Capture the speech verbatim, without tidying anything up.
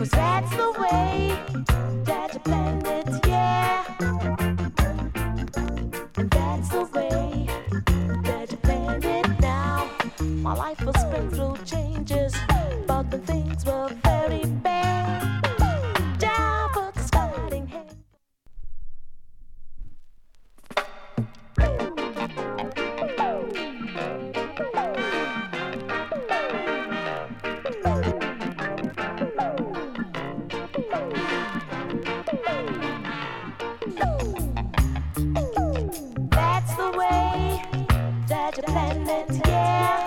that's the way that you planned it, yeah. And that's the way that you planned it now. My life has been through changes, but the things were very bad. Down but the starting head. That's the way that you planned it, yeah.